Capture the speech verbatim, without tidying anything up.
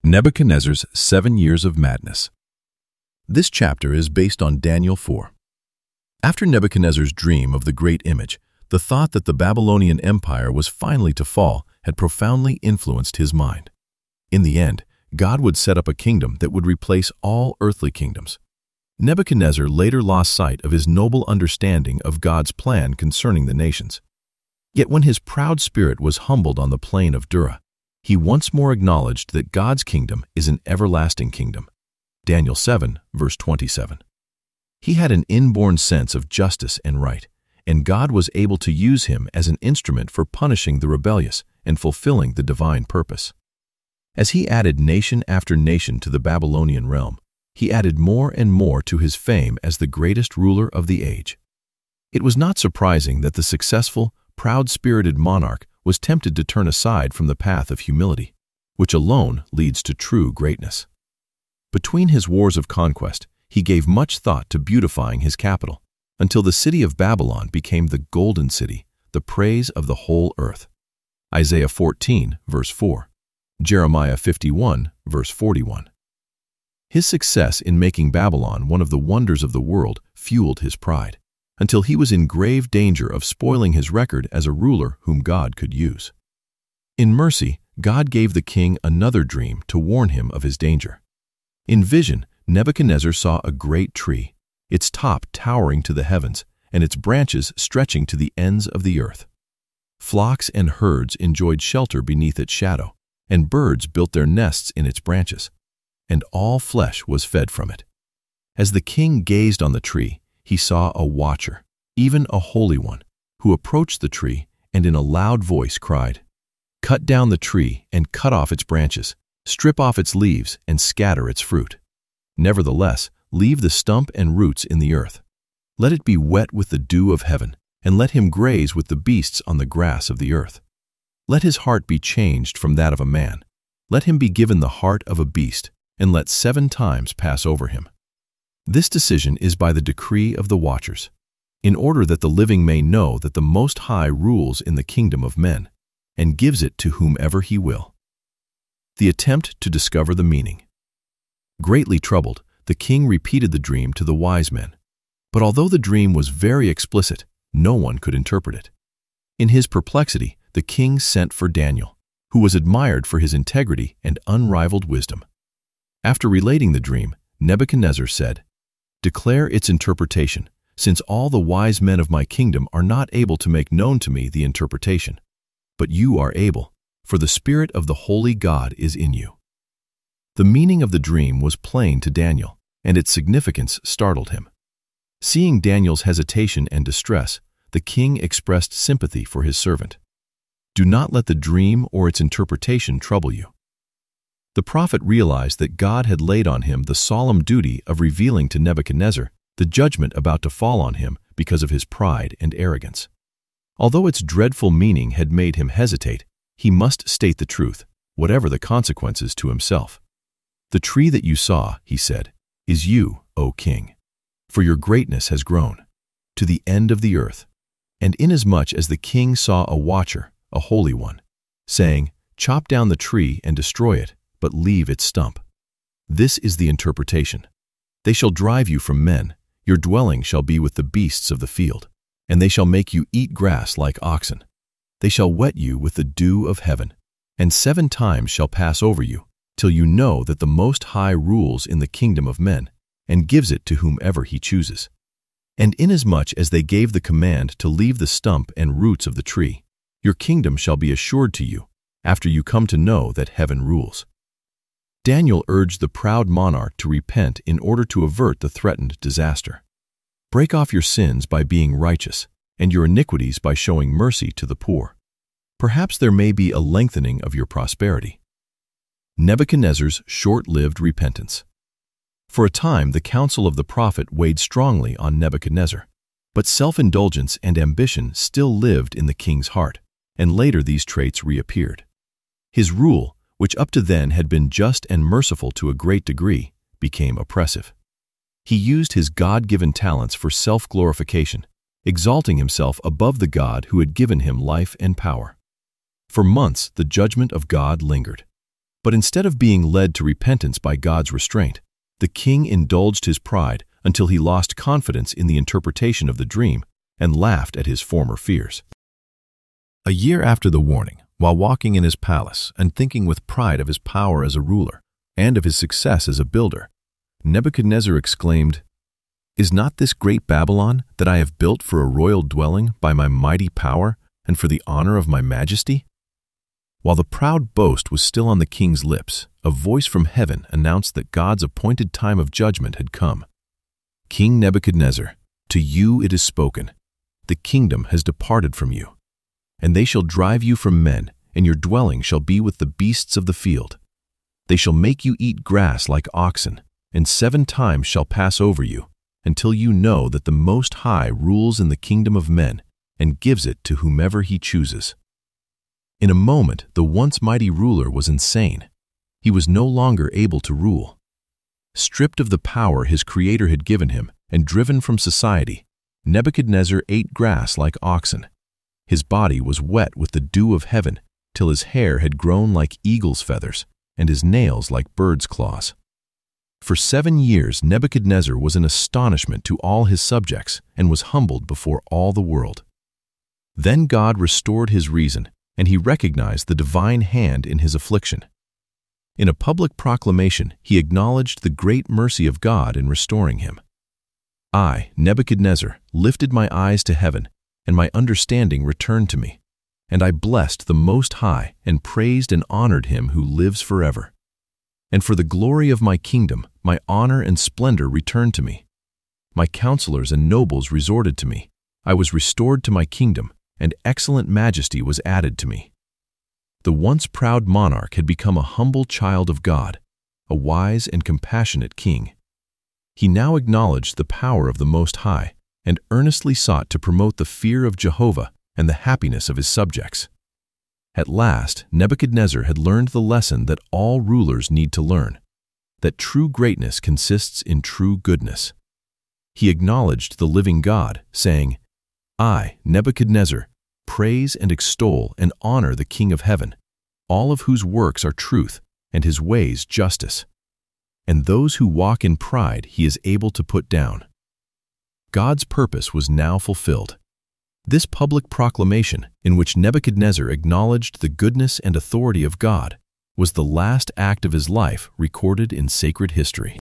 Nebuchadnezzar's Seven Years of Madness. This chapter is based on Daniel four. After Nebuchadnezzar's dream of the great image, the thought that the Babylonian Empire was finally to fall had profoundly influenced his mind. In the end, God would set up a kingdom that would replace all earthly kingdoms. Nebuchadnezzar later lost sight of his noble understanding of God's plan concerning the nations. Yet when his proud spirit was humbled on the plain of Dura, he once more acknowledged that God's kingdom is an everlasting kingdom. Daniel seven, verse twenty-seven. He had an inborn sense of justice and right, and God was able to use him as an instrument for punishing the rebellious and fulfilling the divine purpose. As he added nation after nation to the Babylonian realm, he added more and more to his fame as the greatest ruler of the age. It was not surprising that the successful, proud-spirited monarch was tempted to turn aside from the path of humility, which alone leads to true greatness. Between his wars of conquest, he gave much thought to beautifying his capital, until the city of Babylon became the golden city, the praise of the whole earth. Isaiah fourteen, verse four. Jeremiah fifty-one, verse forty-one. His success in making Babylon one of the wonders of the world fueled his pride, until he was in grave danger of spoiling his record as a ruler whom God could use. In mercy, God gave the king another dream to warn him of his danger. In vision, Nebuchadnezzar saw a great tree, its top towering to the heavens, and its branches stretching to the ends of the earth. Flocks and herds enjoyed shelter beneath its shadow, and birds built their nests in its branches, and all flesh was fed from it. As the king gazed on the tree, he saw a watcher, even a holy one, who approached the tree and in a loud voice cried, "Cut down the tree and cut off its branches, strip off its leaves and scatter its fruit. Nevertheless, leave the stump and roots in the earth. Let it be wet with the dew of heaven, and let him graze with the beasts on the grass of the earth. Let his heart be changed from that of a man. Let him be given the heart of a beast, and let seven times pass over him." This decision is by the decree of the watchers, in order that the living may know that the Most High rules in the kingdom of men, and gives it to whomever he will. The attempt to discover the meaning. Greatly troubled, the king repeated the dream to the wise men, but although the dream was very explicit, no one could interpret it. In his perplexity, the king sent for Daniel, who was admired for his integrity and unrivaled wisdom. After relating the dream, Nebuchadnezzar said, "Declare its interpretation, since all the wise men of my kingdom are not able to make known to me the interpretation. But you are able, for the Spirit of the Holy God is in you." The meaning of the dream was plain to Daniel, and its significance startled him. Seeing Daniel's hesitation and distress, the king expressed sympathy for his servant. "Do not let the dream or its interpretation trouble you." The prophet realized that God had laid on him the solemn duty of revealing to Nebuchadnezzar the judgment about to fall on him because of his pride and arrogance. Although its dreadful meaning had made him hesitate, he must state the truth, whatever the consequences to himself. "The tree that you saw," he said, "is you, O king, for your greatness has grown to the end of the earth." And inasmuch as the king saw a watcher, a holy one, saying, "Chop down the tree and destroy it, but leave its stump. This is the interpretation. They shall drive you from men, your dwelling shall be with the beasts of the field, and they shall make you eat grass like oxen. They shall wet you with the dew of heaven, and seven times shall pass over you, till you know that the Most High rules in the kingdom of men, and gives it to whomever he chooses. And inasmuch as they gave the command to leave the stump and roots of the tree, your kingdom shall be assured to you, after you come to know that heaven rules." Daniel urged the proud monarch to repent in order to avert the threatened disaster. "Break off your sins by being righteous, and your iniquities by showing mercy to the poor. Perhaps there may be a lengthening of your prosperity." Nebuchadnezzar's short-lived repentance. For a time, the counsel of the prophet weighed strongly on Nebuchadnezzar, but self-indulgence and ambition still lived in the king's heart, and later these traits reappeared. His rule, which up to then had been just and merciful to a great degree, became oppressive. He used his God-given talents for self-glorification, exalting himself above the God who had given him life and power. For months, the judgment of God lingered. But instead of being led to repentance by God's restraint, the king indulged his pride until he lost confidence in the interpretation of the dream and laughed at his former fears. A year after the warning, while walking in his palace and thinking with pride of his power as a ruler and of his success as a builder, Nebuchadnezzar exclaimed, "Is not this great Babylon that I have built for a royal dwelling by my mighty power and for the honor of my majesty?" While the proud boast was still on the king's lips, a voice from heaven announced that God's appointed time of judgment had come. "King Nebuchadnezzar, to you it is spoken. The kingdom has departed from you, and they shall drive you from men, and your dwelling shall be with the beasts of the field. They shall make you eat grass like oxen, and seven times shall pass over you, until you know that the Most High rules in the kingdom of men and gives it to whomever he chooses." In a moment, the once mighty ruler was insane. He was no longer able to rule. Stripped of the power his Creator had given him and driven from society, Nebuchadnezzar ate grass like oxen. His body was wet with the dew of heaven till his hair had grown like eagle's feathers and his nails like bird's claws. For seven years, Nebuchadnezzar was an astonishment to all his subjects and was humbled before all the world. Then God restored his reason, and he recognized the divine hand in his affliction. In a public proclamation, he acknowledged the great mercy of God in restoring him. "I, Nebuchadnezzar, lifted my eyes to heaven, and my understanding returned to me, and I blessed the Most High and praised and honored him who lives forever. And for the glory of my kingdom, my honor and splendor returned to me. My counselors and nobles resorted to me. I was restored to my kingdom, and excellent majesty was added to me." The once proud monarch had become a humble child of God, a wise and compassionate king. He now acknowledged the power of the Most High and earnestly sought to promote the fear of Jehovah and the happiness of his subjects. At last, Nebuchadnezzar had learned the lesson that all rulers need to learn, that true greatness consists in true goodness. He acknowledged the living God, saying, "I, Nebuchadnezzar, praise and extol and honor the King of heaven, all of whose works are truth and his ways justice. And those who walk in pride he is able to put down." God's purpose was now fulfilled. This public proclamation, in which Nebuchadnezzar acknowledged the goodness and authority of God, was the last act of his life recorded in sacred history.